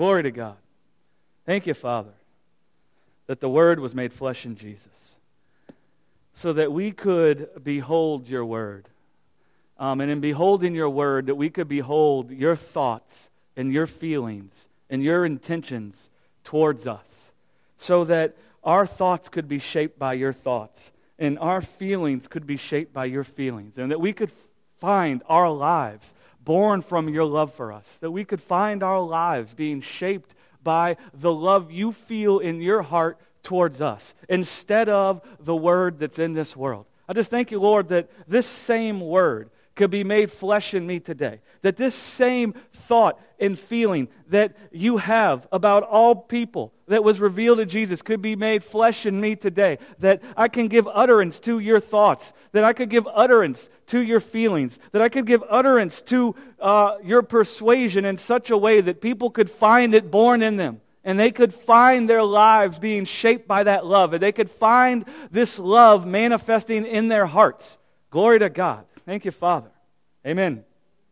Glory to God. Thank you, Father, that the Word was made flesh in Jesus, so that we could behold your Word. And in beholding your Word, that we could behold your thoughts and your feelings and your intentions towards us, so that our thoughts could be shaped by your thoughts, and our feelings could be shaped by your feelings, and that we could find our lives born from your love for us, that we could find our lives being shaped by the love you feel in your heart towards us, instead of the word that's in this world. I just thank you, Lord, that this same word could be made flesh in me today, that this same thought and feeling that you have about all people that was revealed to Jesus could be made flesh in me today, that I can give utterance to your thoughts, that I could give utterance to your feelings, that I could give utterance to your persuasion in such a way that people could find it born in them, and they could find their lives being shaped by that love, and they could find this love manifesting in their hearts. Glory to God. Thank you, Father. Amen.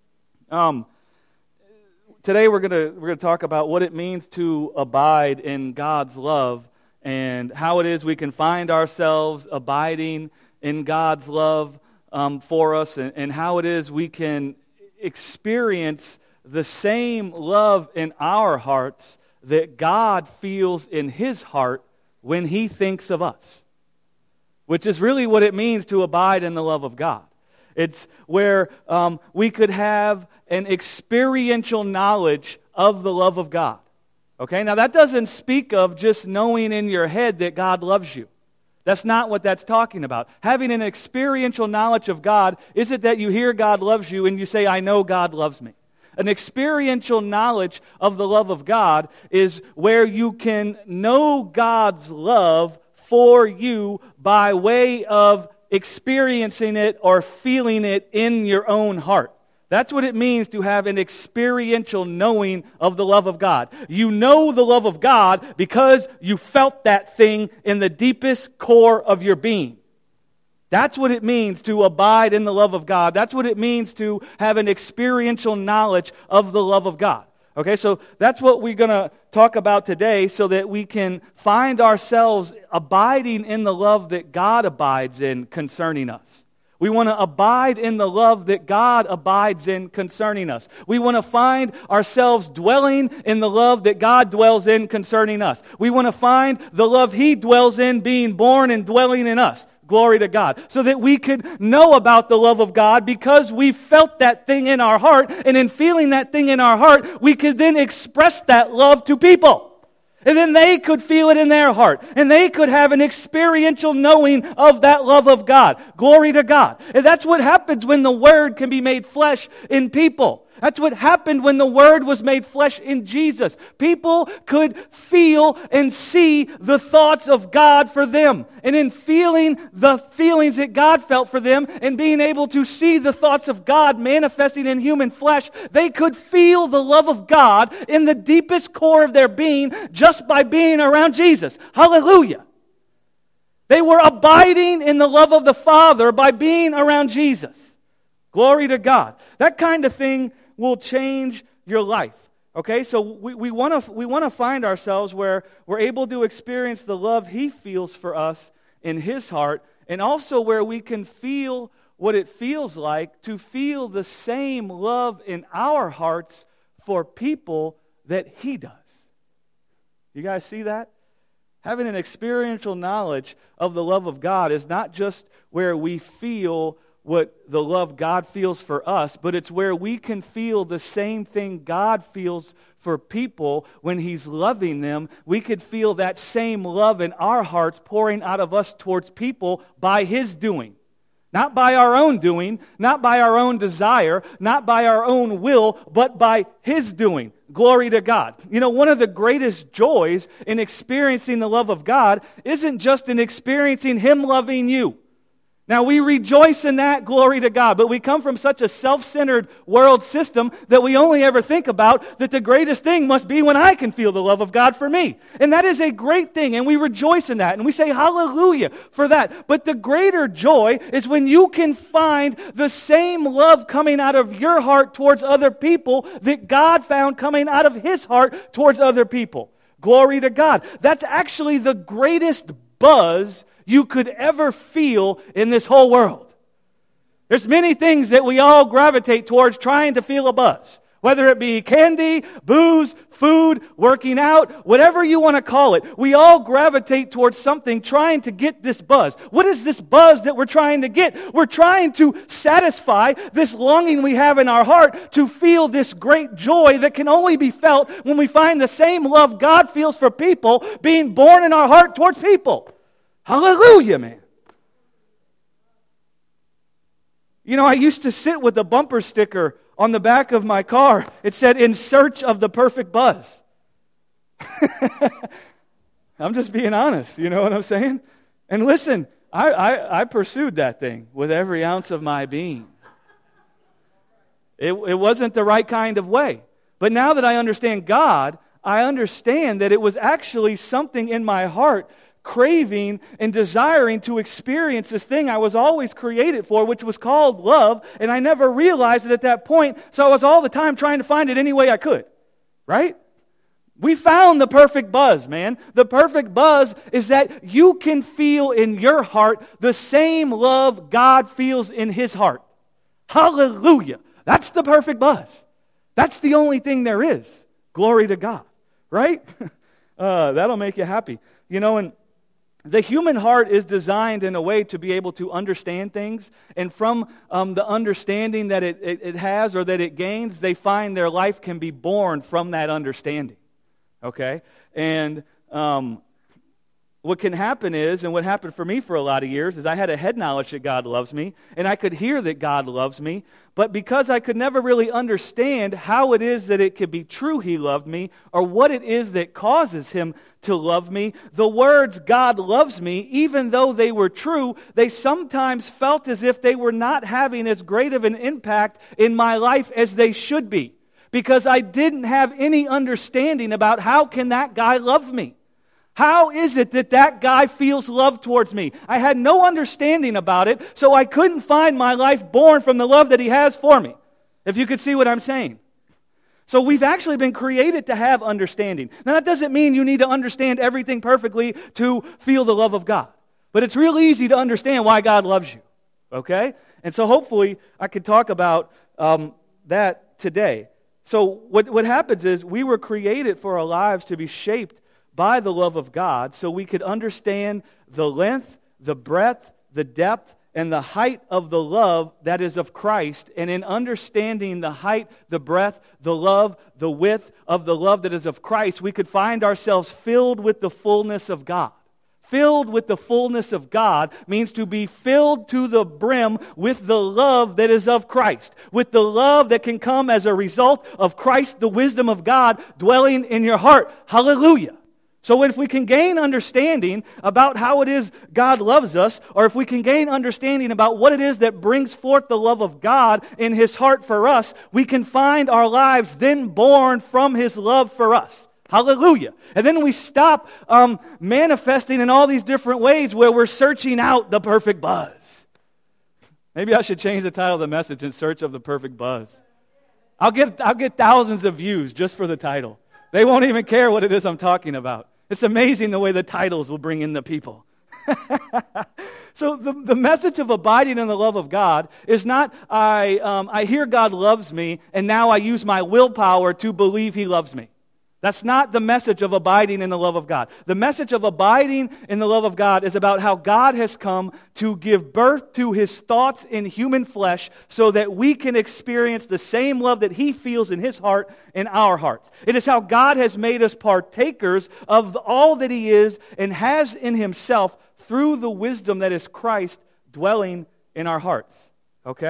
Today we're gonna talk about what it means to abide in God's love, and how it is we can find ourselves abiding in God's love for us, and how it is we can experience the same love in our hearts that God feels in His heart when He thinks of us, which is really what it means to abide in the love of God. It's where we could have an experiential knowledge of the love of God. Okay, now that doesn't speak of just knowing in your head that God loves you. That's not what that's talking about. Having an experiential knowledge of God isn't that you hear God loves you and you say, I know God loves me. An experiential knowledge of the love of God is where you can know God's love for you by way of experiencing it or feeling it in your own heart. That's what it means to have an experiential knowing of the love of God. You know the love of God because you felt that thing in the deepest core of your being. That's what it means to abide in the love of God. That's what it means to have an experiential knowledge of the love of God. Okay, so that's what we're going to talk about today, so that we can find ourselves abiding in the love that God abides in concerning us. We want to abide in the love that God abides in concerning us. We want to find ourselves dwelling in the love that God dwells in concerning us. We want to find the love He dwells in being born and dwelling in us. Glory to God. So that we could know about the love of God because we felt that thing in our heart, and in feeling that thing in our heart, we could then express that love to people. And then they could feel it in their heart, and they could have an experiential knowing of that love of God. Glory to God. And that's what happens when the Word can be made flesh in people. That's what happened when the Word was made flesh in Jesus. People could feel and see the thoughts of God for them. And in feeling the feelings that God felt for them and being able to see the thoughts of God manifesting in human flesh, they could feel the love of God in the deepest core of their being just by being around Jesus. Hallelujah. They were abiding in the love of the Father by being around Jesus. Glory to God. That kind of thing will change your life. Okay, so we want to find ourselves where we're able to experience the love He feels for us in His heart, and also where we can feel what it feels like to feel the same love in our hearts for people that He does. You guys see that? Having an experiential knowledge of the love of God is not just where we feel what the love God feels for us, but it's where we can feel the same thing God feels for people when He's loving them. We could feel that same love in our hearts pouring out of us towards people by His doing. Not by our own doing, not by our own desire, not by our own will, but by His doing. Glory to God. You know, one of the greatest joys in experiencing the love of God isn't just in experiencing Him loving you. Now, we rejoice in that, glory to God, but we come from such a self-centered world system that we only ever think about that the greatest thing must be when I can feel the love of God for me. And that is a great thing, and we rejoice in that, and we say hallelujah for that. But the greater joy is when you can find the same love coming out of your heart towards other people that God found coming out of His heart towards other people. Glory to God. That's actually the greatest buzz you could ever feel in this whole world. There's many things that we all gravitate towards trying to feel a buzz. Whether it be candy, booze, food, working out, whatever you want to call it. We all gravitate towards something trying to get this buzz. What is this buzz that we're trying to get? We're trying to satisfy this longing we have in our heart to feel this great joy that can only be felt when we find the same love God feels for people being born in our heart towards people. Hallelujah, man. You know, I used to sit with a bumper sticker on the back of my car. It said, "In search of the perfect buzz." I'm just being honest, you know what I'm saying? And listen, I pursued that thing with every ounce of my being. It wasn't the right kind of way. But now that I understand God, I understand that it was actually something in my heart craving and desiring to experience this thing I was always created for, which was called love, and I never realized it at that point, so I was all the time trying to find it any way I could, right? We found the perfect buzz, man. The perfect buzz is that you can feel in your heart the same love God feels in His heart. Hallelujah. That's the perfect buzz. That's the only thing there is. Glory to God, right? That'll make you happy. You know, and the human heart is designed in a way to be able to understand things, and from the understanding that it has or that it gains, they find their life can be born from that understanding, okay? And what can happen is, and what happened for me for a lot of years, is I had a head knowledge that God loves me, and I could hear that God loves me, but because I could never really understand how it is that it could be true He loved me, or what it is that causes Him to love me, the words "God loves me," even though they were true, they sometimes felt as if they were not having as great of an impact in my life as they should be, because I didn't have any understanding about how can that guy love me. How is it that that guy feels love towards me? I had no understanding about it, so I couldn't find my life born from the love that He has for me, if you could see what I'm saying. So we've actually been created to have understanding. Now that doesn't mean you need to understand everything perfectly to feel the love of God. But it's real easy to understand why God loves you, okay? And so hopefully I could talk about that today. So what happens is we were created for our lives to be shaped by the love of God, so we could understand the length, the breadth, the depth, and the height of the love that is of Christ. And in understanding the height, the breadth, the love, the width of the love that is of Christ, we could find ourselves filled with the fullness of God. Filled with the fullness of God means to be filled to the brim with the love that is of Christ. With the love that can come as a result of Christ, the wisdom of God, dwelling in your heart. Hallelujah. So if we can gain understanding about how it is God loves us, or if we can gain understanding about what it is that brings forth the love of God in His heart for us, we can find our lives then born from His love for us. Hallelujah. And then we stop manifesting in all these different ways where we're searching out the perfect buzz. Maybe I should change the title of the message, "In Search of the Perfect Buzz." I'll get thousands of views just for the title. They won't even care what it is I'm talking about. It's amazing the way the titles will bring in the people. So the message of abiding in the love of God is not, I hear God loves me, and now I use my willpower to believe He loves me. That's not the message of abiding in the love of God. The message of abiding in the love of God is about how God has come to give birth to His thoughts in human flesh so that we can experience the same love that He feels in His heart in our hearts. It is how God has made us partakers of all that He is and has in Himself through the wisdom that is Christ dwelling in our hearts. Okay?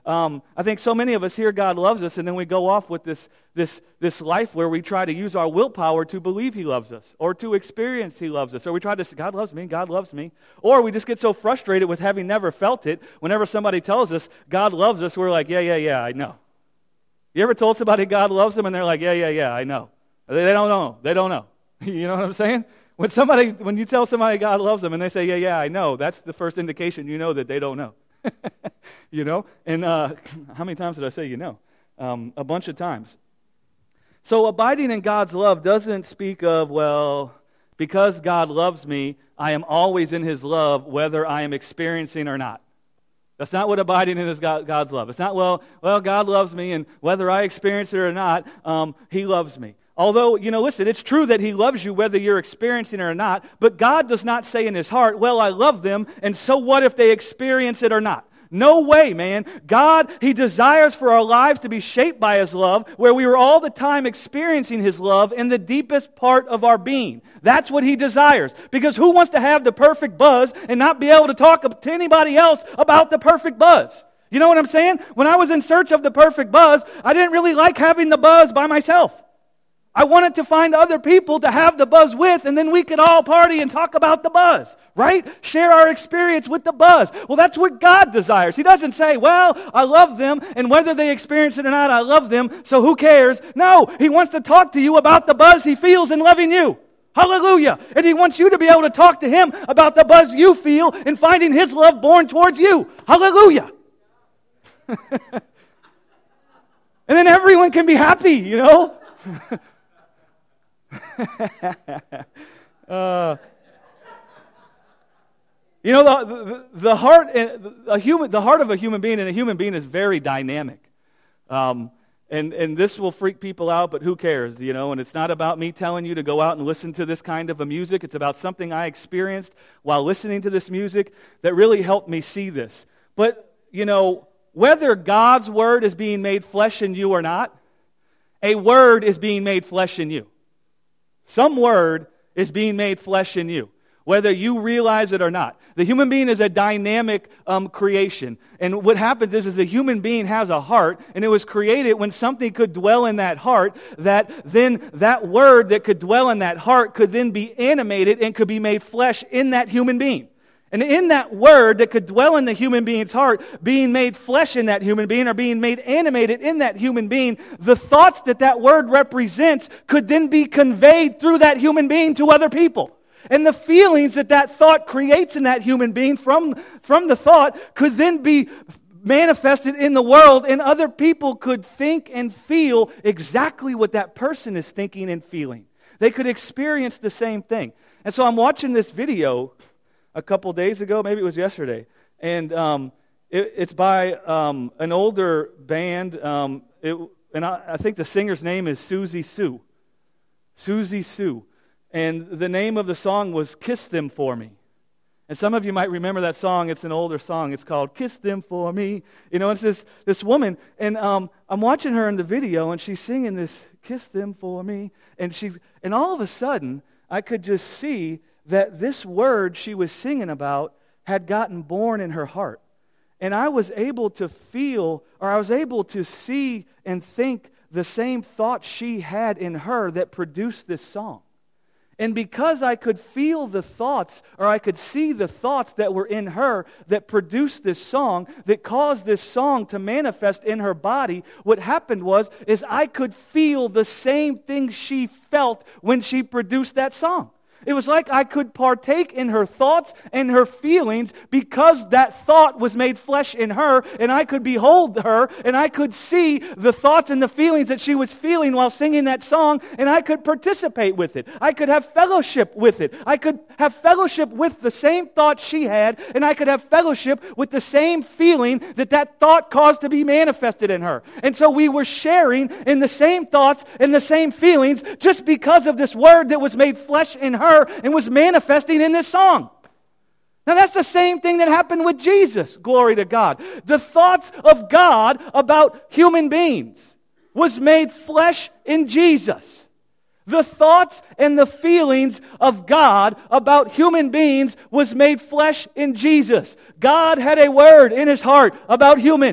I think so many of us hear God loves us, and then we go off with this life where we try to use our willpower to believe He loves us, or to experience He loves us, or we try to say, God loves me, or we just get so frustrated with having never felt it. Whenever somebody tells us God loves us, we're like, yeah, I know. You ever told somebody God loves them, and they're like, yeah, I know. They don't know. You know what I'm saying? When you tell somebody God loves them, and they say, yeah, I know, that's the first indication you know that they don't know. You know? And how many times did I say you know? A bunch of times. So abiding in God's love doesn't speak of, well, because God loves me, I am always in His love, whether I am experiencing or not. That's not what abiding in is God's love. It's not, well, God loves me, and whether I experience it or not, He loves me. Although, listen, it's true that He loves you whether you're experiencing it or not, but God does not say in His heart, well, I love them, and so what if they experience it or not? No way, man. God, He desires for our lives to be shaped by His love, where we are all the time experiencing His love in the deepest part of our being. That's what He desires. Because who wants to have the perfect buzz and not be able to talk to anybody else about the perfect buzz? You know what I'm saying? When I was in search of the perfect buzz, I didn't really like having the buzz by myself. I wanted to find other people to have the buzz with, and then we could all party and talk about the buzz, right? Share our experience with the buzz. Well, that's what God desires. He doesn't say, well, I love them, and whether they experience it or not, I love them, so who cares? No, He wants to talk to you about the buzz He feels in loving you. Hallelujah. And He wants you to be able to talk to Him about the buzz you feel in finding His love born towards you. Hallelujah. And then everyone can be happy, The heart of a human being, and a human being is very dynamic. And this will freak people out, but who cares, And it's not about me telling you to go out and listen to this kind of a music. It's about something I experienced while listening to this music that really helped me see this. But, whether God's word is being made flesh in you or not, a word is being made flesh in you. Some word is being made flesh in you, whether you realize it or not. The human being is a dynamic creation. And what happens is the human being has a heart, and it was created when something could dwell in that heart, that then that word that could dwell in that heart could then be animated and could be made flesh in that human being. And in that word that could dwell in the human being's heart, being made flesh in that human being, or being made animated in that human being, the thoughts that word represents could then be conveyed through that human being to other people. And the feelings that thought creates in that human being from the thought could then be manifested in the world, and other people could think and feel exactly what that person is thinking and feeling. They could experience the same thing. And so I'm watching this video a couple days ago, maybe it was yesterday, and it's by an older band, and I think the singer's name is Susie Sue. Susie Sue. And the name of the song was Kiss Them For Me. And some of you might remember that song. It's an older song. It's called Kiss Them For Me. It's this woman, and I'm watching her in the video, and she's singing this, Kiss Them For Me, and all of a sudden, I could just see that this word she was singing about had gotten born in her heart. And I was able to feel, or I was able to see and think the same thoughts she had in her that produced this song. And because I could feel the thoughts, or I could see the thoughts that were in her that produced this song, that caused this song to manifest in her body, what happened is I could feel the same thing she felt when she produced that song. It was like I could partake in her thoughts and her feelings because that thought was made flesh in her, and I could behold her, and I could see the thoughts and the feelings that she was feeling while singing that song, and I could participate with it. I could have fellowship with it. I could have fellowship with the same thought she had, and I could have fellowship with the same feeling that thought caused to be manifested in her. And so we were sharing in the same thoughts and the same feelings just because of this word that was made flesh in her and was manifesting in this song. Now that's the same thing that happened with Jesus. Glory to God. The thoughts of God about human beings was made flesh in Jesus. The thoughts and the feelings of God about human beings was made flesh in Jesus. God had a word in His heart about human.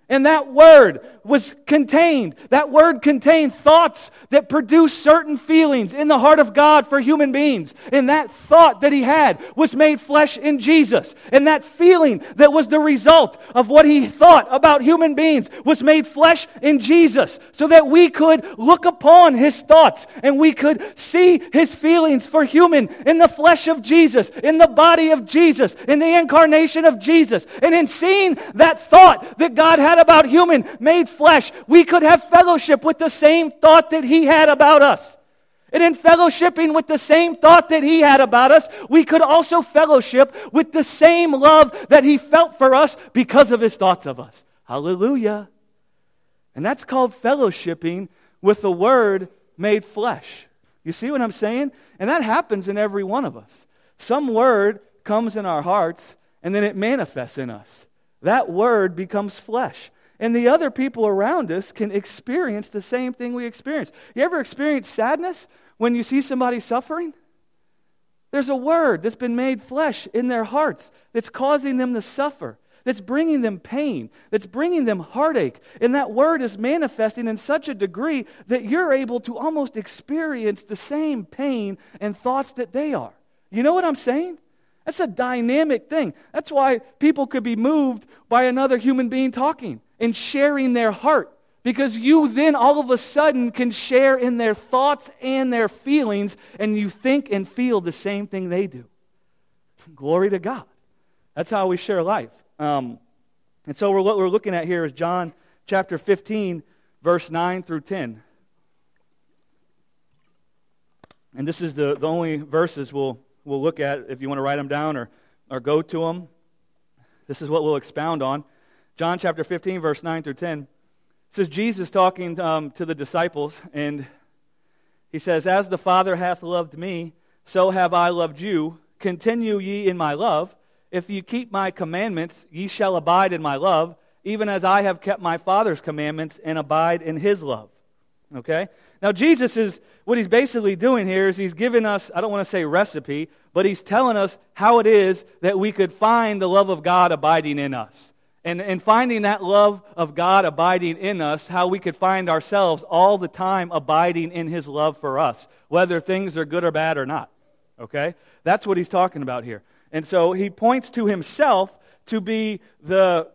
And that word contained thoughts that produce certain feelings in the heart of God for human beings. And that thought that he had was made flesh in Jesus. And that feeling that was the result of what he thought about human beings was made flesh in Jesus, so that we could look upon his thoughts and we could see his feelings for human in the flesh of Jesus, in the body of Jesus, in the incarnation of Jesus. And in seeing that thought that God had about human made flesh, we could have fellowship with the same thought that he had about us. And in fellowshipping with the same thought that he had about us, we could also fellowship with the same love that he felt for us because of his thoughts of us. Hallelujah. And that's called fellowshipping with the Word made flesh. You see what I'm saying? And that happens in every one of us. Some word comes in our hearts, and then it manifests in us. That word becomes flesh. And the other people around us can experience the same thing we experience. You ever experience sadness when you see somebody suffering? There's a word that's been made flesh in their hearts that's causing them to suffer, that's bringing them pain, that's bringing them heartache. And that word is manifesting in such a degree that you're able to almost experience the same pain and thoughts that they are. You know what I'm saying? That's a dynamic thing. That's why people could be moved by another human being talking and sharing their heart. Because you then all of a sudden can share in their thoughts and their feelings, and you think and feel the same thing they do. Glory to God. That's how we share life. And so what we're looking at here is John chapter 15, verse 9 through 10. And this is the only verses we'll look at. If you want to write them down or go to them, this is what we'll expound on. John chapter 15, verse 9 through 10. This is Jesus talking to the disciples, and he says, "As the Father hath loved me, so have I loved you. Continue ye in my love. If ye keep my commandments, ye shall abide in my love, even as I have kept my Father's commandments and abide in his love." Okay? Now Jesus is, what he's basically doing here is he's giving us, I don't want to say recipe, but he's telling us how it is that we could find the love of God abiding in us. And finding that love of God abiding in us, how we could find ourselves all the time abiding in his love for us, whether things are good or bad or not. Okay? That's what he's talking about here. And so he points to himself to be the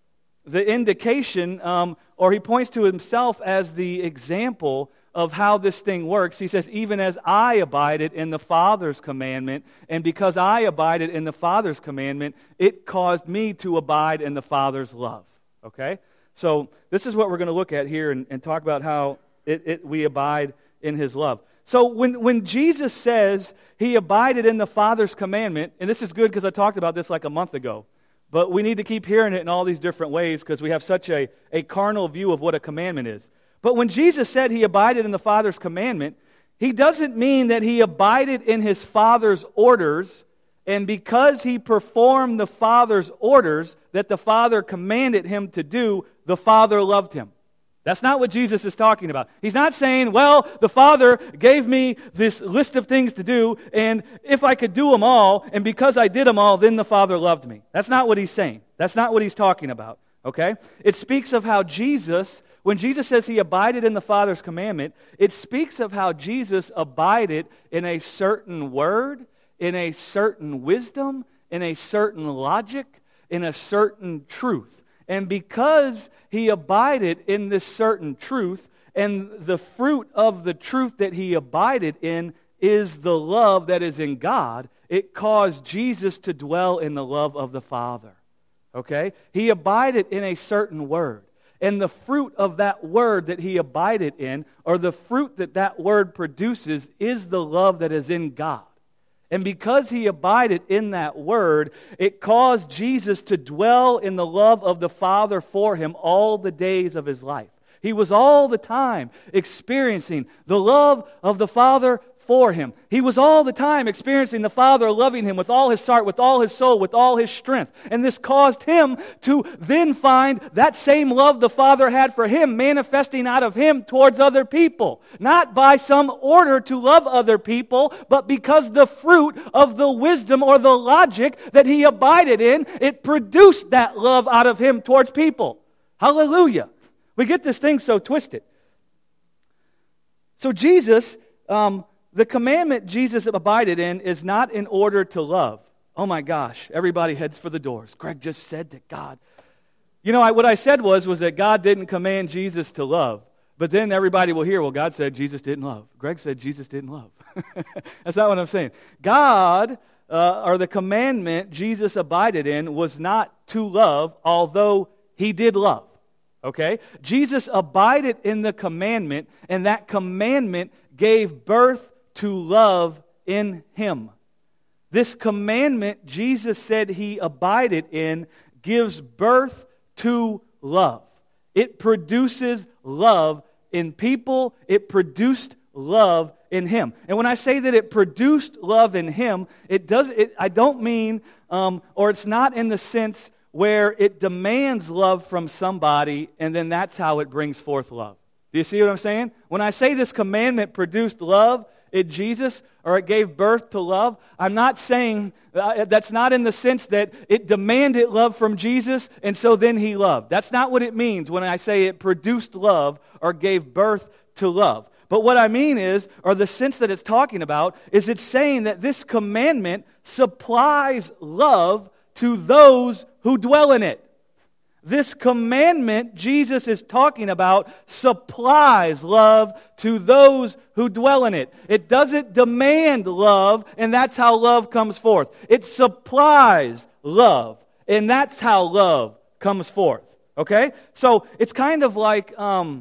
indication, or he points to himself as the example of how this thing works. He says, even as I abided in the Father's commandment, and because I abided in the Father's commandment, it caused me to abide in the Father's love. Okay? So this is what we're going to look at here and talk about how we abide in his love. So when Jesus says he abided in the Father's commandment, and this is good because I talked about this like a month ago, but we need to keep hearing it in all these different ways because we have such a carnal view of what a commandment is. But when Jesus said he abided in the Father's commandment, he doesn't mean that he abided in his Father's orders, and because he performed the Father's orders that the Father commanded him to do, the Father loved him. That's not what Jesus is talking about. He's not saying, well, the Father gave me this list of things to do, and if I could do them all, and because I did them all, then the Father loved me. That's not what he's saying. That's not what he's talking about. Okay? It speaks of how Jesus, when Jesus says he abided in the Father's commandment, it speaks of how Jesus abided in a certain word, in a certain wisdom, in a certain logic, in a certain truth. And because he abided in this certain truth, and the fruit of the truth that he abided in is the love that is in God, it caused Jesus to dwell in the love of the Father. Okay? He abided in a certain word. And the fruit of that word that he abided in, or the fruit that that word produces, is the love that is in God. And because he abided in that word, it caused Jesus to dwell in the love of the Father for him all the days of his life. He was all the time experiencing the love of the Father for him. He was all the time experiencing the Father loving him with all his heart, with all his soul, with all his strength. And this caused him to then find that same love the Father had for him manifesting out of him towards other people. Not by some order to love other people, but because the fruit of the wisdom or the logic that he abided in, it produced that love out of him towards people. Hallelujah. We get this thing so twisted. So Jesus, the commandment Jesus abided in is not in order to love. Oh my gosh, everybody heads for the doors. Greg just said that God... what I said was that God didn't command Jesus to love. But then everybody will hear, well, God said Jesus didn't love. Greg said Jesus didn't love. That's not what I'm saying. God, or the commandment Jesus abided in, was not to love, although he did love. Okay? Jesus abided in the commandment, and that commandment gave birth to love in him. This commandment Jesus said he abided in gives birth to love. It produces love in people. It produced love in him. And when I say that it produced love in him, I don't mean, or it's not in the sense where it demands love from somebody and then that's how it brings forth love. Do you see what I'm saying? When I say this commandment produced love in Jesus, or it gave birth to love, I'm not saying, that's not in the sense that it demanded love from Jesus and so then he loved. That's not what it means when I say it produced love or gave birth to love. But what I mean is, or the sense that it's talking about, is it's saying that this commandment supplies love to those who dwell in it. This commandment Jesus is talking about supplies love to those who dwell in it. It doesn't demand love, and that's how love comes forth. It supplies love, and that's how love comes forth. Okay? So it's kind of like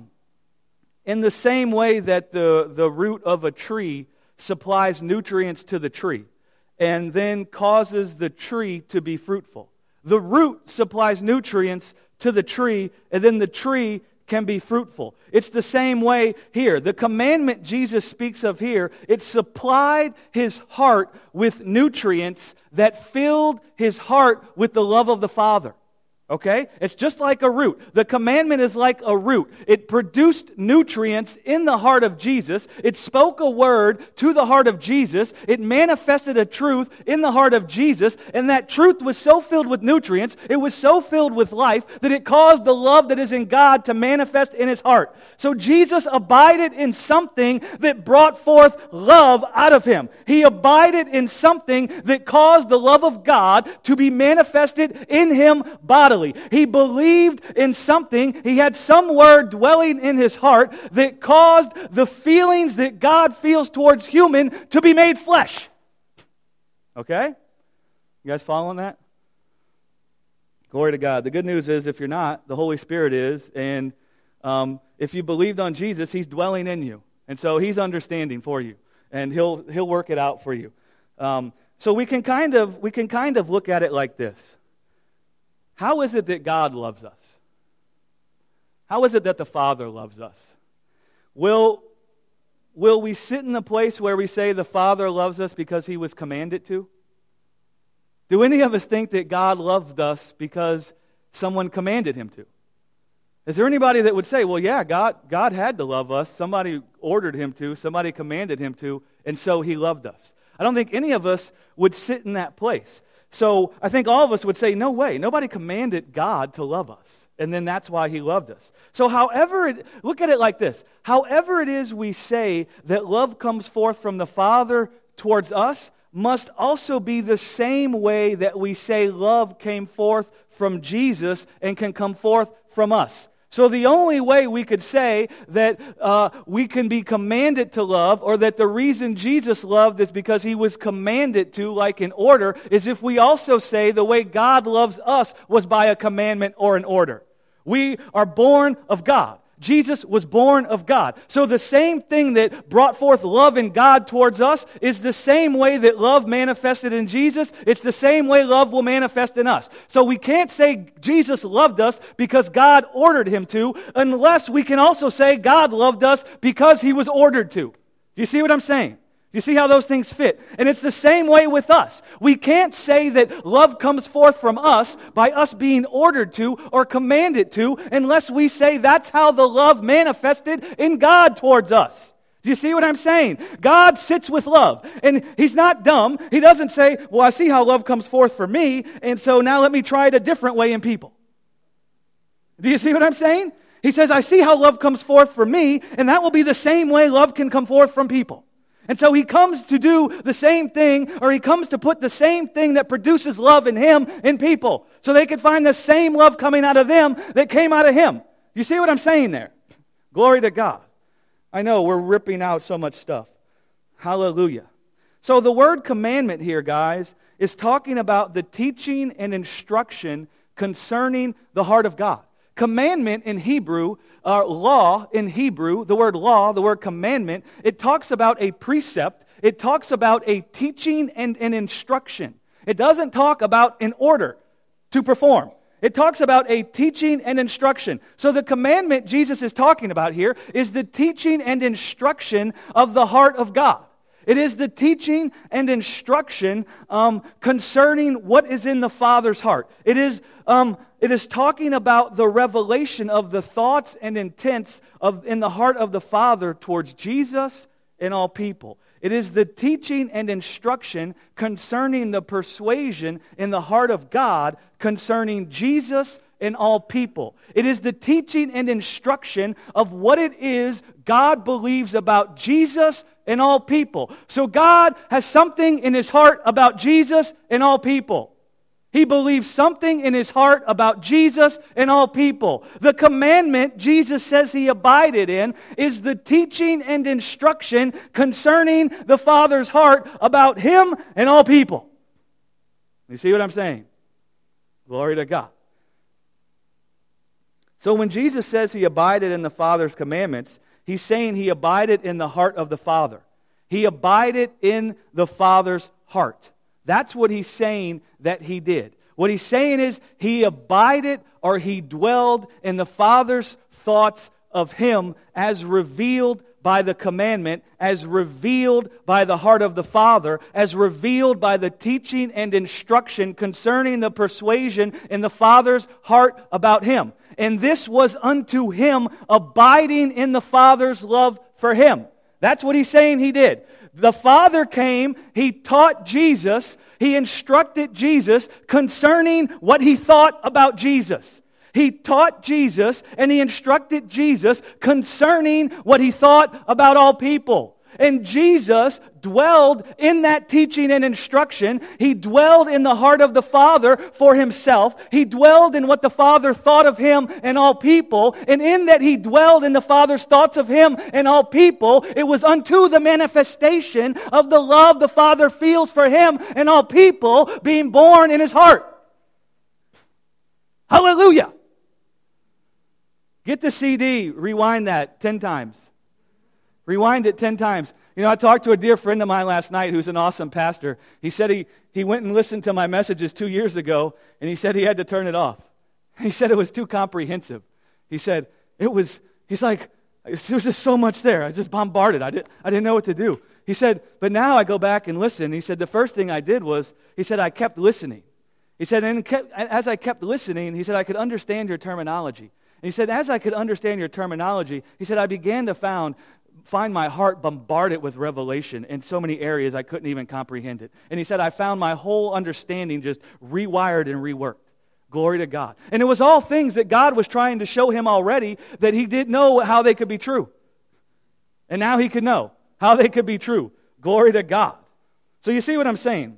in the same way that the root of a tree supplies nutrients to the tree and then causes the tree to be fruitful. The root supplies nutrients to the tree, and then the tree can be fruitful. It's the same way here. The commandment Jesus speaks of here, it supplied his heart with nutrients that filled his heart with the love of the Father. Okay? It's just like a root. The commandment is like a root. It produced nutrients in the heart of Jesus. It spoke a word to the heart of Jesus. It manifested a truth in the heart of Jesus. And that truth was so filled with nutrients, it was so filled with life, that it caused the love that is in God to manifest in his heart. So Jesus abided in something that brought forth love out of him. He abided in something that caused the love of God to be manifested in him bodily. He believed in something. He had some word dwelling in his heart that caused the feelings that God feels towards human to be made flesh. Okay? You guys following that? Glory to God. The good news is, if you're not, the Holy Spirit is, and if you believed on Jesus, he's dwelling in you. And so he's understanding for you, and he'll work it out for you. So we can kind of look at it like this. How is it that God loves us? How is it that the Father loves us? Will we sit in the place where we say the Father loves us because he was commanded to? Do any of us think that God loved us because someone commanded him to? Is there anybody that would say, well, yeah, God had to love us. Somebody ordered him to. Somebody commanded him to. And so he loved us. I don't think any of us would sit in that place. So I think all of us would say, no way. Nobody commanded God to love us. And then that's why he loved us. So look at it like this. However it is we say that love comes forth from the Father towards us must also be the same way that we say love came forth from Jesus and can come forth from us. So the only way we could say that we can be commanded to love, or that the reason Jesus loved is because he was commanded to, like in order, is if we also say the way God loves us was by a commandment or an order. We are born of God. Jesus was born of God. So the same thing that brought forth love in God towards us is the same way that love manifested in Jesus. It's the same way love will manifest in us. So we can't say Jesus loved us because God ordered him to, unless we can also say God loved us because he was ordered to. Do you see what I'm saying? Do you see how those things fit? And it's the same way with us. We can't say that love comes forth from us by us being ordered to or commanded to, unless we say that's how the love manifested in God towards us. Do you see what I'm saying? God sits with love, and he's not dumb. He doesn't say, well, I see how love comes forth for me, and so now let me try it a different way in people. Do you see what I'm saying? He says, I see how love comes forth from me, and that will be the same way love can come forth from people. And so he comes to do the same thing, or he comes to put the same thing that produces love in him in people, so they could find the same love coming out of them that came out of him. You see what I'm saying there? Glory to God. I know we're ripping out so much stuff. Hallelujah. So the word commandment here, guys, is talking about the teaching and instruction concerning the heart of God. Commandment in Hebrew, law in Hebrew, the word law, the word commandment, it talks about a precept. It talks about a teaching and an instruction. It doesn't talk about an order to perform. It talks about a teaching and instruction. So the commandment Jesus is talking about here is the teaching and instruction of the heart of God. It is the teaching and instruction concerning what is in the Father's heart. It is talking about the revelation of the thoughts and intents in the heart of the Father towards Jesus and all people. It is the teaching and instruction concerning the persuasion in the heart of God concerning Jesus and all people. It is the teaching and instruction of what it is God believes about Jesus and all people. So God has something in His heart about Jesus and all people. He believes something in His heart about Jesus and all people. The commandment Jesus says He abided in is the teaching and instruction concerning the Father's heart about Him and all people. You see what I'm saying? Glory to God. So when Jesus says He abided in the Father's commandments, He's saying He abided in the heart of the Father. He abided in the Father's heart. That's what He's saying that He did. What He's saying is He abided or He dwelled in the Father's thoughts of Him as revealed by the commandment, as revealed by the heart of the Father, as revealed by the teaching and instruction concerning the persuasion in the Father's heart about Him. And this was unto Him abiding in the Father's love for Him. That's what He's saying He did. The Father came, He taught Jesus, He instructed Jesus concerning what He thought about Jesus. He taught Jesus and He instructed Jesus concerning what He thought about all people. And Jesus dwelled in that teaching and instruction. He dwelled in the heart of the Father for Himself. He dwelled in what the Father thought of Him and all people. And in that He dwelled in the Father's thoughts of Him and all people, it was unto the manifestation of the love the Father feels for Him and all people being born in His heart. Hallelujah! Get the CD, rewind that 10 times. Rewind it 10 times. You know, I talked to a dear friend of mine last night who's an awesome pastor. He said he went and listened to my messages 2 years ago, and he said he had to turn it off. He said it was too comprehensive. He said he's like, there was just so much there. I just bombarded. I didn't know what to do. He said, but now I go back and listen. He said, the first thing I did was, he said, I kept listening. He said, and as I kept listening, he said, I could understand your terminology. And he said, as I could understand your terminology, he said, I began to find my heart bombarded with revelation in so many areas I couldn't even comprehend it. And he said, I found my whole understanding just rewired and reworked. Glory to God. And it was all things that God was trying to show him already that he didn't know how they could be true. And now he could know how they could be true. Glory to God. So you see what I'm saying?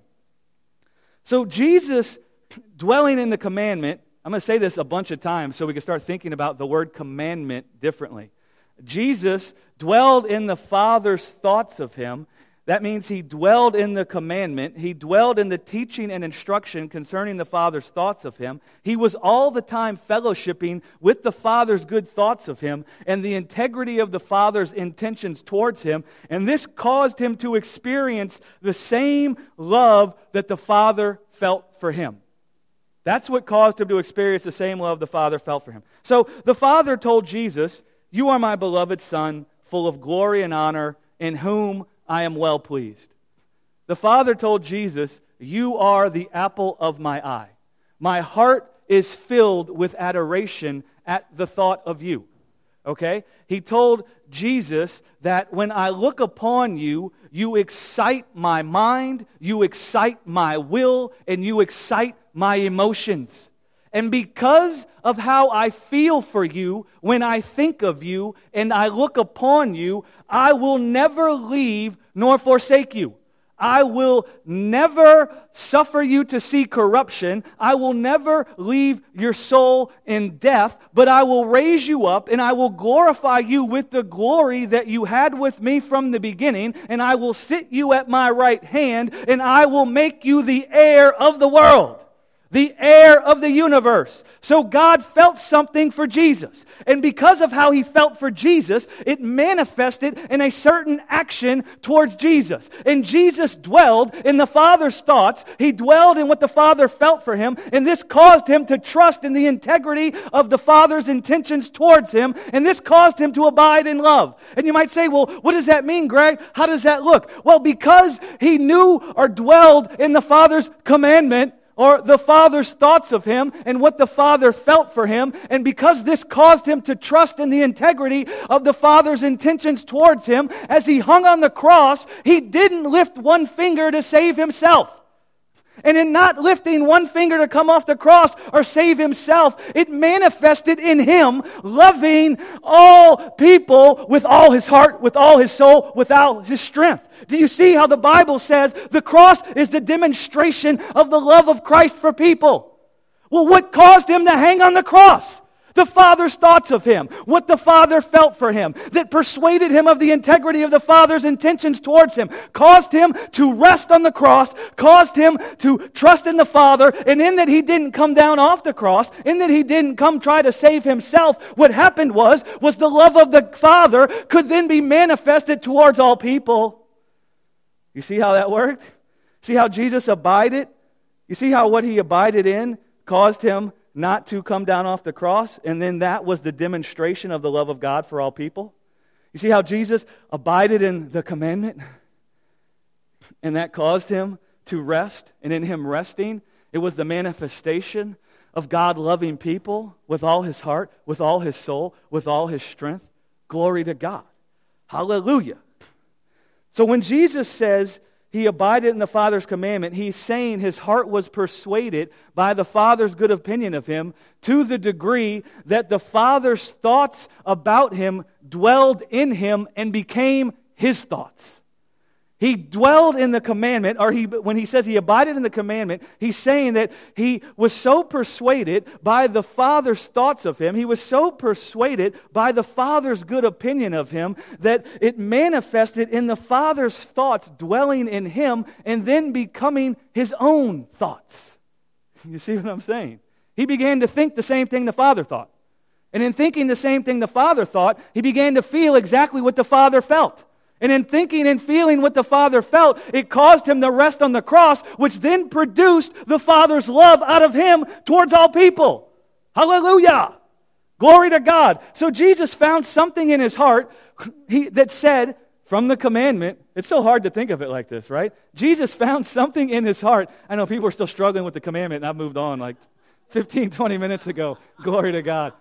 So Jesus dwelling in the commandment, I'm going to say this a bunch of times so we can start thinking about the word commandment differently. Jesus dwelled in the Father's thoughts of Him. That means He dwelled in the commandment. He dwelled in the teaching and instruction concerning the Father's thoughts of Him. He was all the time fellowshipping with the Father's good thoughts of Him and the integrity of the Father's intentions towards Him. And this caused Him to experience the same love that the Father felt for Him. That's what caused Him to experience the same love the Father felt for Him. So the Father told Jesus, "You are my beloved Son, full of glory and honor, in whom I am well pleased." The Father told Jesus, "You are the apple of my eye. My heart is filled with adoration at the thought of you." Okay? He told Jesus that when I look upon you, you excite my mind, you excite my will, and you excite my emotions. And because of how I feel for you when I think of you and I look upon you, I will never leave nor forsake you. I will never suffer you to see corruption. I will never leave your soul in death, but I will raise you up and I will glorify you with the glory that you had with me from the beginning, and I will sit you at my right hand, and I will make you the heir of the world. The heir of the universe. So God felt something for Jesus. And because of how He felt for Jesus, it manifested in a certain action towards Jesus. And Jesus dwelled in the Father's thoughts. He dwelled in what the Father felt for Him. And this caused Him to trust in the integrity of the Father's intentions towards Him. And this caused Him to abide in love. And you might say, well, what does that mean, Greg? How does that look? Well, because He knew or dwelled in the Father's commandment, or the Father's thoughts of Him and what the Father felt for Him, and because this caused Him to trust in the integrity of the Father's intentions towards Him, as He hung on the cross, He didn't lift one finger to save Himself. And in not lifting one finger to come off the cross or save Himself, it manifested in Him loving all people with all His heart, with all His soul, with all His strength. Do you see how the Bible says the cross is the demonstration of the love of Christ for people? Well, what caused Him to hang on the cross? The Father's thoughts of Him, what the Father felt for Him, that persuaded Him of the integrity of the Father's intentions towards Him, caused Him to rest on the cross, caused Him to trust in the Father, and in that He didn't come down off the cross, in that He didn't come try to save Himself, what happened was the love of the Father could then be manifested towards all people. You see how that worked? See how Jesus abided? You see how what He abided in caused Him not to come down off the cross, and then that was the demonstration of the love of God for all people? You see how Jesus abided in the commandment, and that caused Him to rest, and in Him resting, it was the manifestation of God loving people with all His heart, with all His soul, with all His strength. Glory to God. Hallelujah. So when Jesus says He abided in the Father's commandment, He's saying His heart was persuaded by the Father's good opinion of Him to the degree that the Father's thoughts about Him dwelled in Him and became His thoughts. He dwelled in the commandment, or when He says He abided in the commandment, He's saying that He was so persuaded by the Father's thoughts of Him, He was so persuaded by the Father's good opinion of Him, that it manifested in the Father's thoughts dwelling in Him and then becoming His own thoughts. You see what I'm saying? He began to think the same thing the Father thought. And in thinking the same thing the Father thought, He began to feel exactly what the Father felt. And in thinking and feeling what the Father felt, it caused Him to rest on the cross, which then produced the Father's love out of Him towards all people. Hallelujah! Glory to God. So Jesus found something in His heart that said, from the commandment, it's so hard to think of it like this, right? Jesus found something in His heart. I know people are still struggling with the commandment, and I've moved on like 15, 20 minutes ago. Glory to God.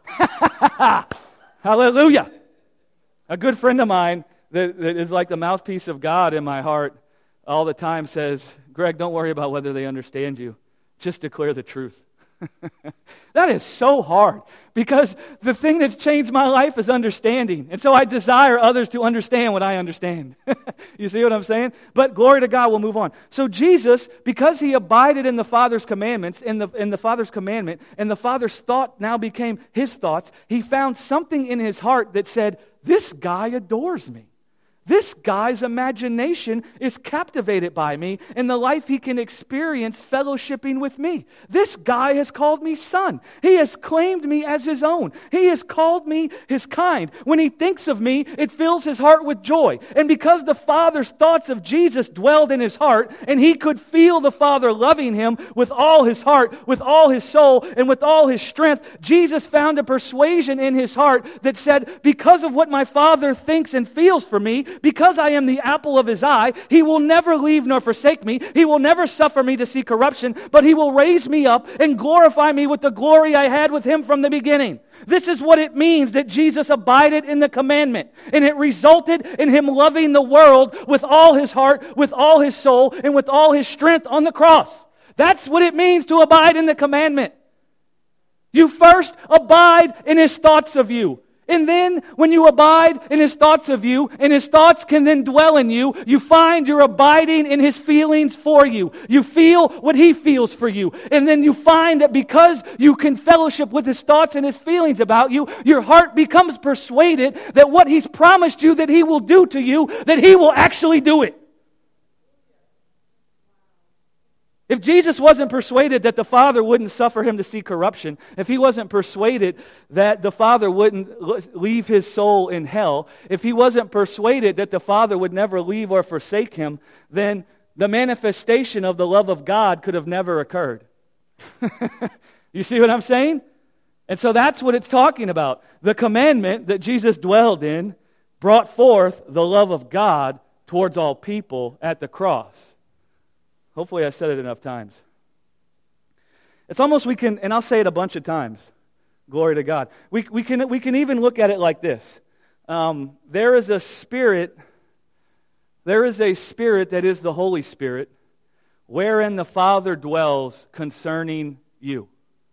Hallelujah! A good friend of mine that is like the mouthpiece of God in my heart all the time says, Greg, don't worry about whether they understand you. Just declare the truth. That is so hard, because the thing that's changed my life is understanding. And so I desire others to understand what I understand. You see what I'm saying? But glory to God, we'll move on. So Jesus, because He abided in the Father's commandments, in the Father's commandment, and the Father's thought now became His thoughts, He found something in His heart that said, this guy adores me. This guy's imagination is captivated by me and the life he can experience fellowshipping with me. This guy has called me son. He has claimed me as his own. He has called me his kind. When he thinks of me, it fills his heart with joy. And because the Father's thoughts of Jesus dwelled in his heart, and he could feel the Father loving him with all his heart, with all his soul, and with all his strength, Jesus found a persuasion in his heart that said, because of what my Father thinks and feels for me, because I am the apple of his eye, he will never leave nor forsake me. He will never suffer me to see corruption, but he will raise me up and glorify me with the glory I had with him from the beginning. This is what it means that Jesus abided in the commandment. And it resulted in him loving the world with all his heart, with all his soul, and with all his strength on the cross. That's what it means to abide in the commandment. You first abide in His thoughts of you. And then when you abide in His thoughts of you, and His thoughts can then dwell in you, you find you're abiding in His feelings for you. You feel what He feels for you. And then you find that because you can fellowship with His thoughts and His feelings about you, your heart becomes persuaded that what He's promised you that He will do to you, that He will actually do it. If Jesus wasn't persuaded that the Father wouldn't suffer Him to see corruption, if He wasn't persuaded that the Father wouldn't leave His soul in hell, if He wasn't persuaded that the Father would never leave or forsake Him, then the manifestation of the love of God could have never occurred. You see what I'm saying? And so that's what it's talking about. The commandment that Jesus dwelled in brought forth the love of God towards all people at the cross. Hopefully I said it enough times. It's almost we can, and I'll say it a bunch of times. Glory to God. We can even look at it like this. There is a spirit that is the Holy Spirit, wherein the Father dwells concerning you.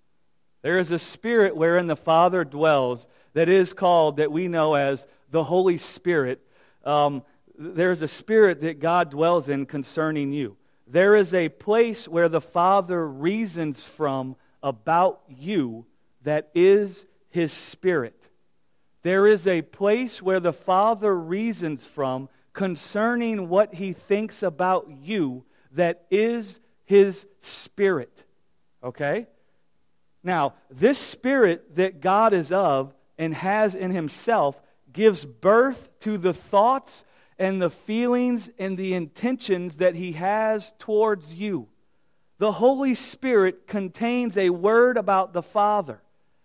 There is a spirit wherein the Father dwells that is called, that we know as the Holy Spirit. There's a spirit that God dwells in concerning you. There is a place where the Father reasons from about you that is His Spirit. There is a place where the Father reasons from concerning what He thinks about you that is His Spirit. Okay? Now, this Spirit that God is of and has in Himself gives birth to the thoughts and the feelings and the intentions that He has towards you. The Holy Spirit contains a word about the Father.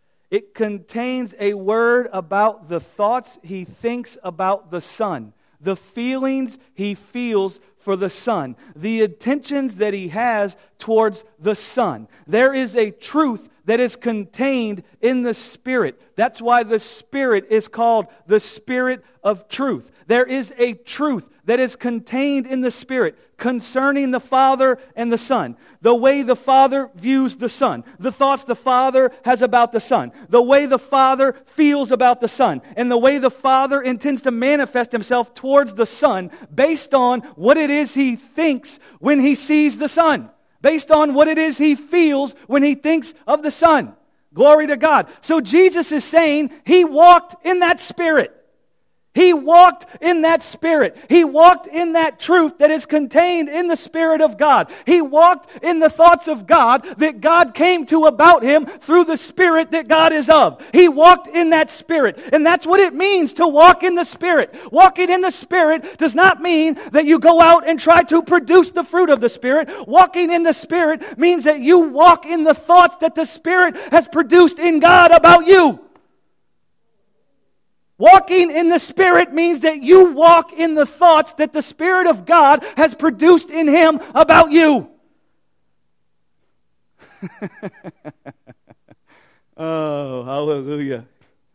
It contains a word about the thoughts He thinks about the Son, the feelings He feels for the Son, the intentions that He has towards the Son. There is a truth that is contained in the Spirit. That's why the Spirit is called the Spirit of truth. There is a truth that is contained in the Spirit concerning the Father and the Son. The way the Father views the Son. The thoughts the Father has about the Son. The way the Father feels about the Son. And the way the Father intends to manifest Himself towards the Son based on what it is He thinks when He sees the Son. Based on what it is He feels when He thinks of the Son. Glory to God. So Jesus is saying He walked in that Spirit. He walked in that Spirit. He walked in that truth that is contained in the Spirit of God. He walked in the thoughts of God that God came to about Him through the Spirit that God is of. He walked in that Spirit. And that's what it means to walk in the Spirit. Walking in the Spirit does not mean that you go out and try to produce the fruit of the Spirit. Walking in the Spirit means that you walk in the thoughts that the Spirit has produced in God about you. Walking in the Spirit means that you walk in the thoughts that the Spirit of God has produced in Him about you. Oh, hallelujah.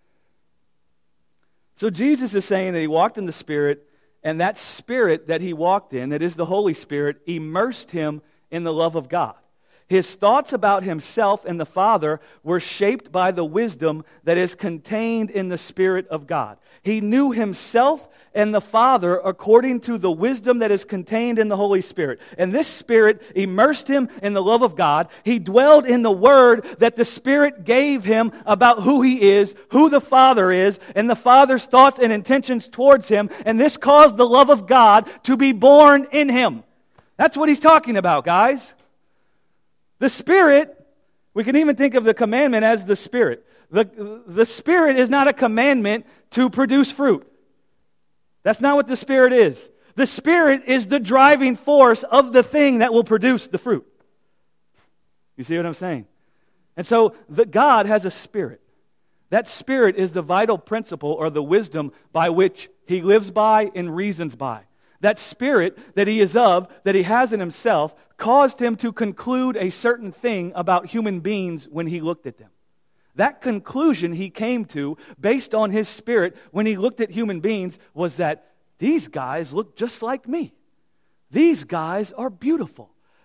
So Jesus is saying that He walked in the Spirit, and that Spirit that He walked in, that is the Holy Spirit, immersed Him in the love of God. His thoughts about Himself and the Father were shaped by the wisdom that is contained in the Spirit of God. He knew Himself and the Father according to the wisdom that is contained in the Holy Spirit. And this Spirit immersed Him in the love of God. He dwelled in the Word that the Spirit gave Him about who He is, who the Father is, and the Father's thoughts and intentions towards Him. And this caused the love of God to be born in Him. That's what He's talking about, guys. The Spirit, we can even think of the commandment as the Spirit. The Spirit is not a commandment to produce fruit. That's not what the Spirit is. The Spirit is the driving force of the thing that will produce the fruit. You see what I'm saying? And so God has a Spirit. That Spirit is the vital principle or the wisdom by which He lives by and reasons by. That Spirit that He is of, that He has in Himself, caused Him to conclude a certain thing about human beings when He looked at them. That conclusion He came to, based on His Spirit, when He looked at human beings, was that these guys look just like me. These guys are beautiful.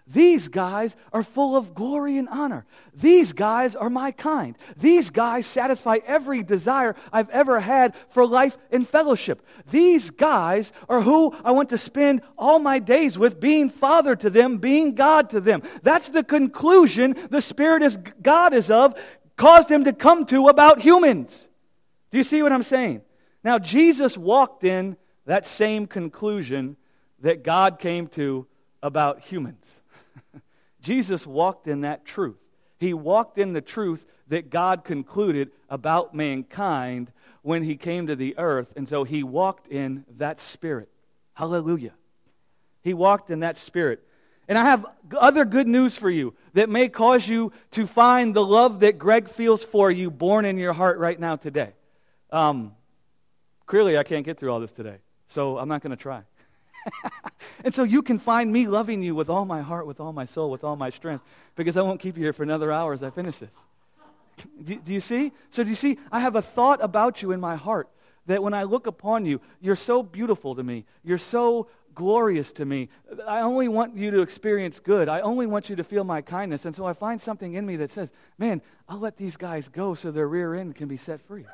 These guys are full of glory and honor. These guys are my kind. These guys satisfy every desire I've ever had for life and fellowship. These guys are who I want to spend all my days with, being Father to them, being God to them. That's the conclusion the Spirit is God is of, caused him to come to about humans. Do you see what I'm saying? Now, Jesus walked in that same conclusion that God came to about humans. Jesus walked in that truth. He walked in the truth that God concluded about mankind when he came to the earth. And so he walked in that spirit. Hallelujah. He walked in that spirit. And I have other good news for you that may cause you to find the love that Greg feels for you born in your heart right now today. Clearly, I can't get through all this today, so I'm not going to try. And so you can find me loving you with all my heart, with all my soul, with all my strength, because I won't keep you here for another hour as I finish this. Do you see? So do you see? I have a thought about you in my heart that when I look upon you, you're so beautiful to me. You're so glorious to me. I only want you to experience good. I only want you to feel my kindness. And so I find something in me that says, man, I'll let these guys go so their rear end can be set free.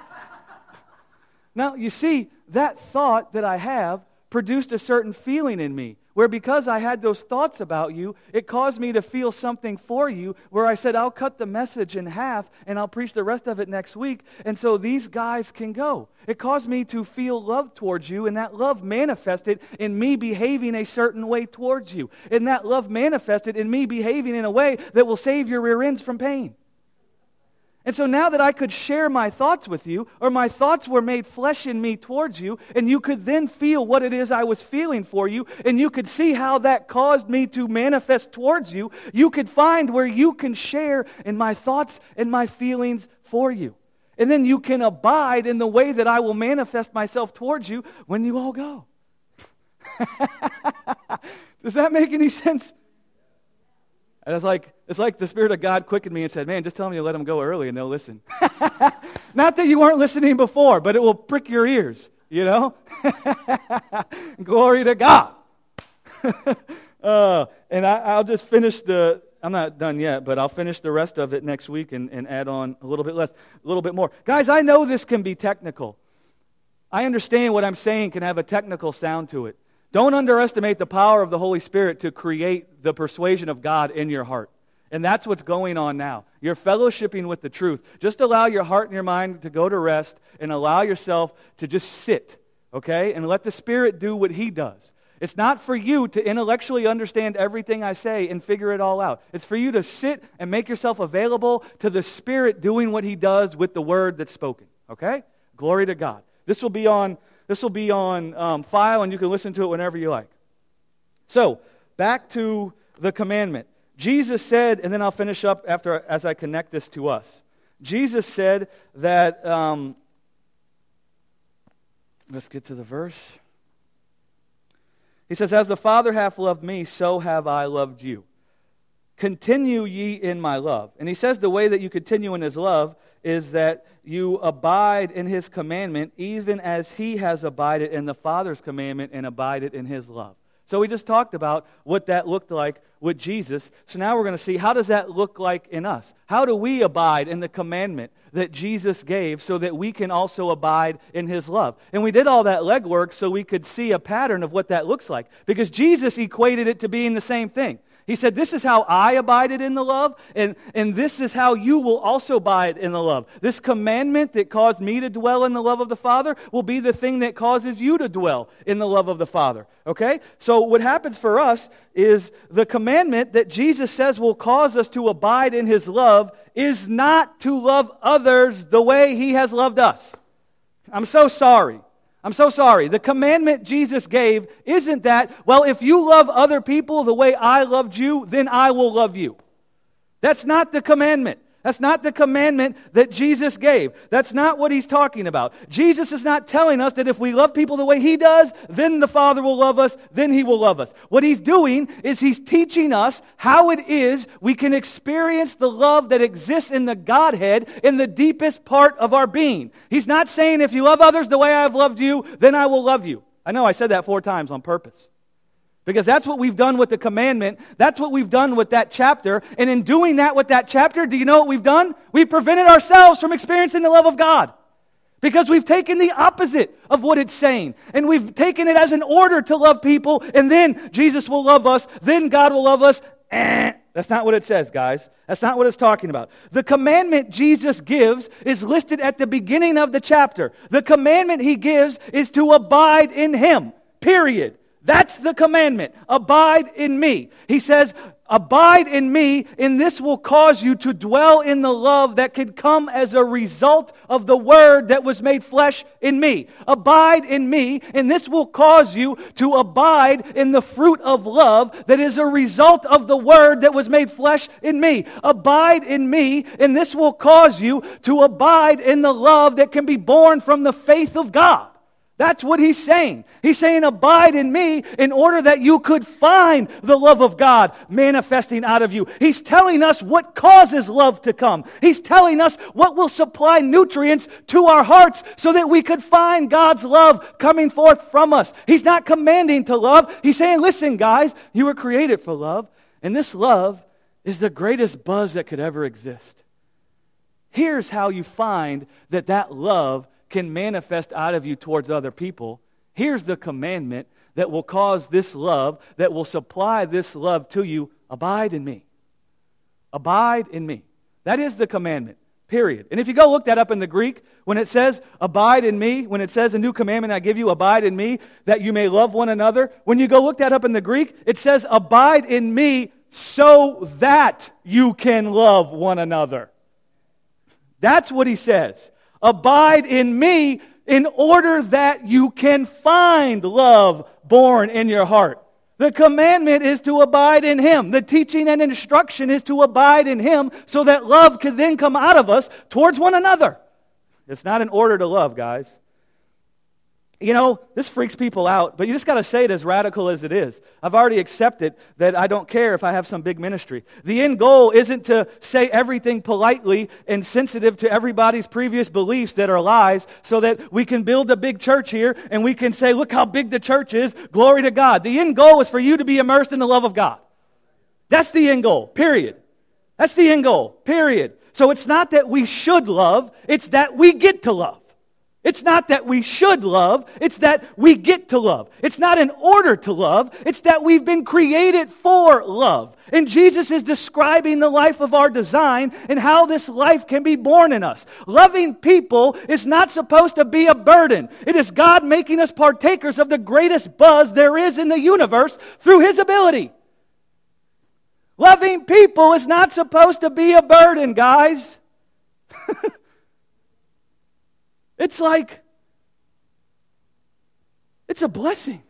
Now, you see, that thought that I have produced a certain feeling in me, where because I had those thoughts about you, it caused me to feel something for you, where I said, I'll cut the message in half, and I'll preach the rest of it next week, and so these guys can go. It caused me to feel love towards you, and that love manifested in me behaving a certain way towards you. And that love manifested in me behaving in a way that will save your rear ends from pain. And so now that I could share my thoughts with you, or my thoughts were made flesh in me towards you, and you could then feel what it is I was feeling for you, and you could see how that caused me to manifest towards you, you could find where you can share in my thoughts and my feelings for you. And then you can abide in the way that I will manifest myself towards you when you all go. Does that make any sense? It's like the Spirit of God quickened me and said, man, just tell them to let them go early and they'll listen. Not that you weren't listening before, but it will prick your ears, you know? Glory to God. And I'll just finish I'm not done yet, but I'll finish the rest of it next week and add on a little bit more. Guys, I know this can be technical. I understand what I'm saying can have a technical sound to it. Don't underestimate the power of the Holy Spirit to create the persuasion of God in your heart. And that's what's going on now. You're fellowshipping with the truth. Just allow your heart and your mind to go to rest and allow yourself to just sit, okay? And let the Spirit do what He does. It's not for you to intellectually understand everything I say and figure it all out. It's for you to sit and make yourself available to the Spirit doing what He does with the word that's spoken, okay? Glory to God. This will be on file, and you can listen to it whenever you like. So, back to the commandment. Jesus said, and then I'll finish up as I connect this to us. Jesus said that, let's get to the verse. He says, as the Father hath loved me, so have I loved you. Continue ye in my love. And he says the way that you continue in His love is that you abide in His commandment, even as He has abided in the Father's commandment and abided in His love. So we just talked about what that looked like with Jesus. So now we're going to see, how does that look like in us? How do we abide in the commandment that Jesus gave so that we can also abide in His love? And we did all that legwork so we could see a pattern of what that looks like. Because Jesus equated it to being the same thing. He said, this is how I abided in the love, and this is how you will also abide in the love. This commandment that caused me to dwell in the love of the Father will be the thing that causes you to dwell in the love of the Father. Okay? So what happens for us is the commandment that Jesus says will cause us to abide in His love is not to love others the way He has loved us. I'm so sorry. The commandment Jesus gave isn't that, well, if you love other people the way I loved you, then I will love you. That's not the commandment. That's not the commandment that Jesus gave. That's not what He's talking about. Jesus is not telling us that if we love people the way He does, then the Father will love us, then He will love us. What He's doing is He's teaching us how it is we can experience the love that exists in the Godhead in the deepest part of our being. He's not saying if you love others the way I have loved you, then I will love you. I know I said that 4 times on purpose. Because that's what we've done with the commandment. That's what we've done with that chapter. And in doing that with that chapter, do you know what we've done? We've prevented ourselves from experiencing the love of God. Because we've taken the opposite of what it's saying. And we've taken it as an order to love people. And then Jesus will love us. Then God will love us. That's not what it says, guys. That's not what it's talking about. The commandment Jesus gives is listed at the beginning of the chapter. The commandment He gives is to abide in Him. Period. That's the commandment. Abide in me. He says, abide in me, and this will cause you to dwell in the love that could come as a result of the Word that was made flesh in me. Abide in me, and this will cause you to abide in the fruit of love that is a result of the Word that was made flesh in me. Abide in me, and this will cause you to abide in the love that can be born from the faith of God. That's what He's saying. He's saying, abide in me in order that you could find the love of God manifesting out of you. He's telling us what causes love to come. He's telling us what will supply nutrients to our hearts so that we could find God's love coming forth from us. He's not commanding to love. He's saying, listen, guys, you were created for love, and this love is the greatest buzz that could ever exist. Here's how you find that love can manifest out of you towards other people. Here's the commandment that will cause this love, that will supply this love to you. Abide in me. Abide in me. That is the commandment, period. And if you go look that up in the Greek, when it says abide in me, when it says a new commandment I give you, abide in me, that you may love one another, when you go look that up in the Greek, it says abide in me so that you can love one another. That's what he says. Abide in me in order that you can find love born in your heart. The commandment is to abide in Him. The teaching and instruction is to abide in Him so that love can then come out of us towards one another. It's not an order to love, guys. You know, this freaks people out, but you just got to say it as radical as it is. I've already accepted that I don't care if I have some big ministry. The end goal isn't to say everything politely and sensitive to everybody's previous beliefs that are lies so that we can build a big church here and we can say, look how big the church is, glory to God. The end goal is for you to be immersed in the love of God. That's the end goal, period. That's the end goal, period. So it's not that we should love, it's that we get to love. It's not that we should love, it's that we get to love. It's not in order to love, it's that we've been created for love. And Jesus is describing the life of our design and how this life can be born in us. Loving people is not supposed to be a burden. It is God making us partakers of the greatest buzz there is in the universe through His ability. Loving people is not supposed to be a burden, guys. It's like, it's a blessing.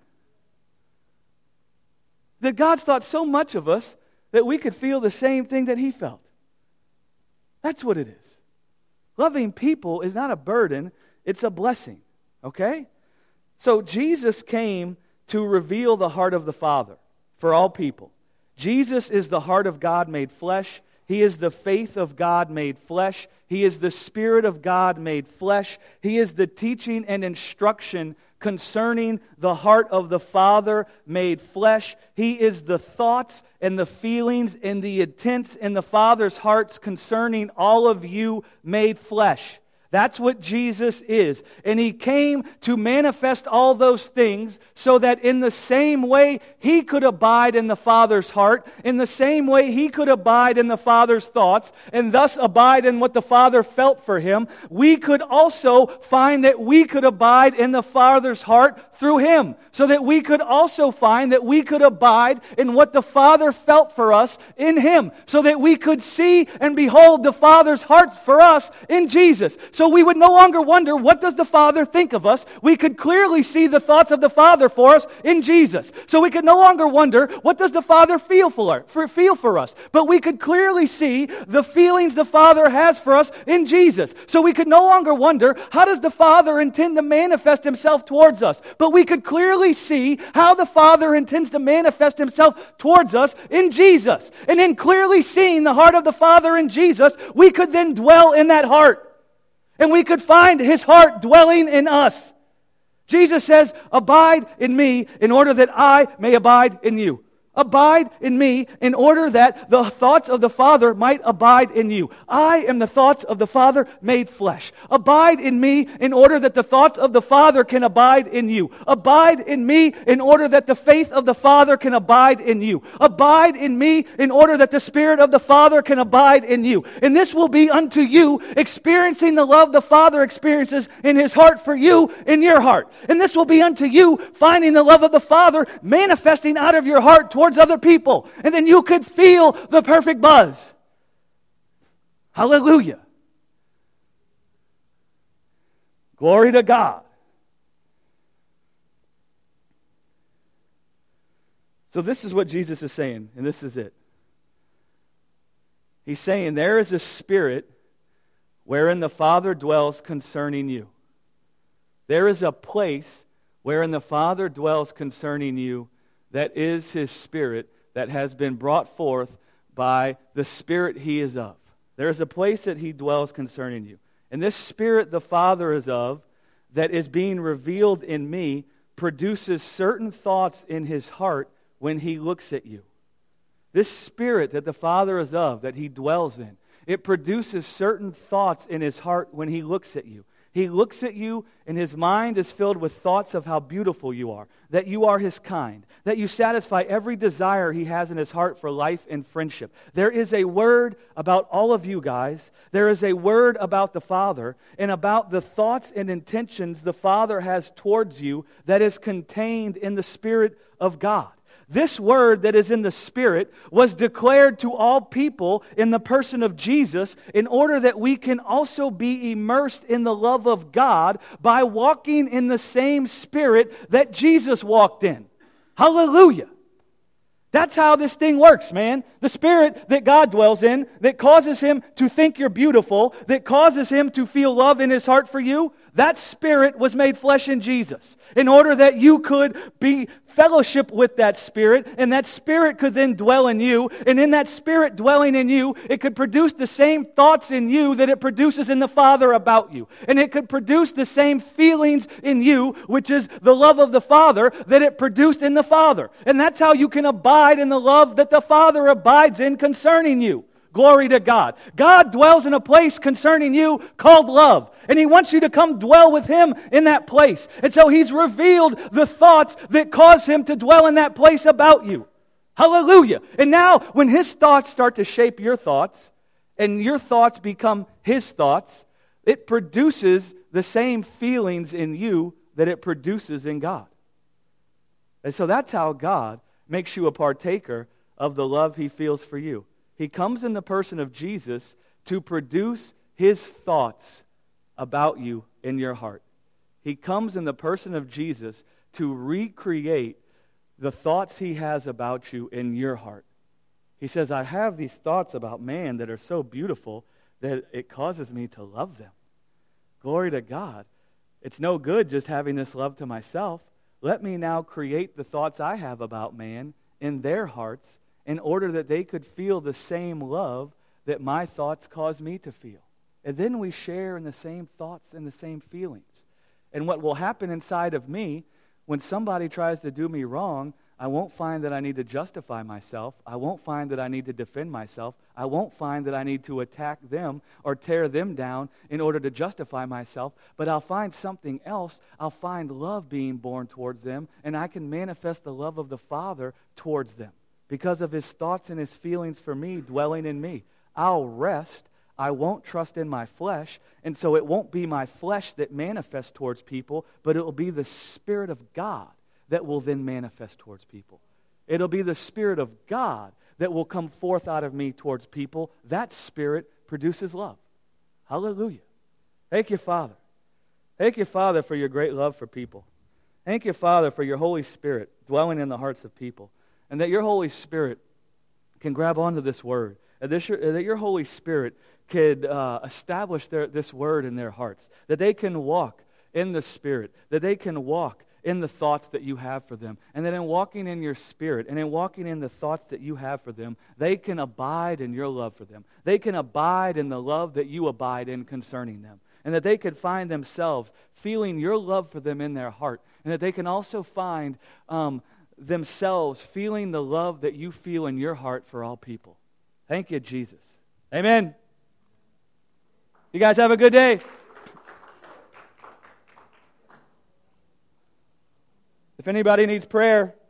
That God's thought so much of us that we could feel the same thing that He felt. That's what it is. Loving people is not a burden, it's a blessing. Okay? So Jesus came to reveal the heart of the Father for all people. Jesus is the heart of God made flesh. He is the faith of God made flesh. He is the Spirit of God made flesh. He is the teaching and instruction concerning the heart of the Father made flesh. He is the thoughts and the feelings and the intents in the Father's hearts concerning all of you made flesh. That's what Jesus is. And He came to manifest all those things so that in the same way He could abide in the Father's heart, in the same way He could abide in the Father's thoughts, and thus abide in what the Father felt for Him, we could also find that we could abide in the Father's heart through Him. So that we could also find that we could abide in what the Father felt for us in Him. So that we could see and behold the Father's heart for us in Jesus. So we would no longer wonder, what does the Father think of us? We could clearly see the thoughts of the Father for us in Jesus. So we could no longer wonder, what does the Father feel for us? But we could clearly see the feelings the Father has for us in Jesus. So we could no longer wonder, how does the Father intend to manifest Himself towards us? But we could clearly see how the Father intends to manifest Himself towards us in Jesus. And in clearly seeing the heart of the Father in Jesus, we could then dwell in that heart. And we could find His heart dwelling in us. Jesus says, abide in me in order that I may abide in you. Abide in me in order that the thoughts of the Father might abide in you. I am the thoughts of the Father made flesh. Abide in me in order that the thoughts of the Father can abide in you. Abide in me in order that the faith of the Father can abide in you. Abide in me in order that the Spirit of the Father can abide in you. And this will be unto you experiencing the love the Father experiences in His heart for you in your heart. And this will be unto you finding the love of the Father manifesting out of your heart towards other people. And then you could feel the perfect buzz. Hallelujah. Glory to God. So this is what Jesus is saying, and this is it. He's saying there is a spirit wherein the Father dwells concerning you. There is a place wherein the Father dwells concerning you that is His Spirit that has been brought forth by the Spirit He is of. There is a place that He dwells concerning you. And this Spirit the Father is of, that is being revealed in me, produces certain thoughts in His heart when He looks at you. This Spirit that the Father is of, that He dwells in, it produces certain thoughts in His heart when He looks at you. He looks at you and His mind is filled with thoughts of how beautiful you are, that you are His kind, that you satisfy every desire He has in His heart for life and friendship. There is a word about all of you guys. There is a word about the Father and about the thoughts and intentions the Father has towards you that is contained in the Spirit of God. This word that is in the Spirit was declared to all people in the person of Jesus in order that we can also be immersed in the love of God by walking in the same Spirit that Jesus walked in. Hallelujah. That's how this thing works, man. The Spirit that God dwells in, that causes Him to think you're beautiful, that causes Him to feel love in His heart for you, that Spirit was made flesh in Jesus in order that you could be fellowship with that Spirit, and that Spirit could then dwell in you, and in that Spirit dwelling in you, it could produce the same thoughts in you that it produces in the Father about you. And it could produce the same feelings in you, which is the love of the Father, that it produced in the Father. And that's how you can abide in the love that the Father abides in concerning you. Glory to God. God dwells in a place concerning you called love. And He wants you to come dwell with Him in that place. And so He's revealed the thoughts that cause Him to dwell in that place about you. Hallelujah. And now when His thoughts start to shape your thoughts, and your thoughts become His thoughts, it produces the same feelings in you that it produces in God. And so that's how God makes you a partaker of the love He feels for you. He comes in the person of Jesus to produce His thoughts about you in your heart. He comes in the person of Jesus to recreate the thoughts He has about you in your heart. He says, I have these thoughts about man that are so beautiful that it causes me to love them. Glory to God. It's no good just having this love to myself. Let me now create the thoughts I have about man in their hearts in order that they could feel the same love that my thoughts cause me to feel. And then we share in the same thoughts and the same feelings. And what will happen inside of me, when somebody tries to do me wrong, I won't find that I need to justify myself. I won't find that I need to defend myself. I won't find that I need to attack them or tear them down in order to justify myself. But I'll find something else. I'll find love being born towards them, and I can manifest the love of the Father towards them because of His thoughts and His feelings for me dwelling in me. I'll rest. I won't trust in my flesh, and so it won't be my flesh that manifests towards people, but it will be the Spirit of God that will then manifest towards people. It'll be the Spirit of God that will come forth out of me towards people. That Spirit produces love. Hallelujah. Thank you, Father. Thank you, Father, for your great love for people. Thank you, Father, for your Holy Spirit dwelling in the hearts of people, and that your Holy Spirit can grab onto this word, that your Holy Spirit could establish this word in their hearts, that they can walk in the Spirit, that they can walk in the thoughts that you have for them, and that in walking in your Spirit and in walking in the thoughts that you have for them, they can abide in your love for them. They can abide in the love that you abide in concerning them. and that they could find themselves feeling your love for them in their heart, and that they can also find themselves feeling the love that you feel in your heart for all people. Thank you, Jesus. Amen. You guys have a good day. If anybody needs prayer,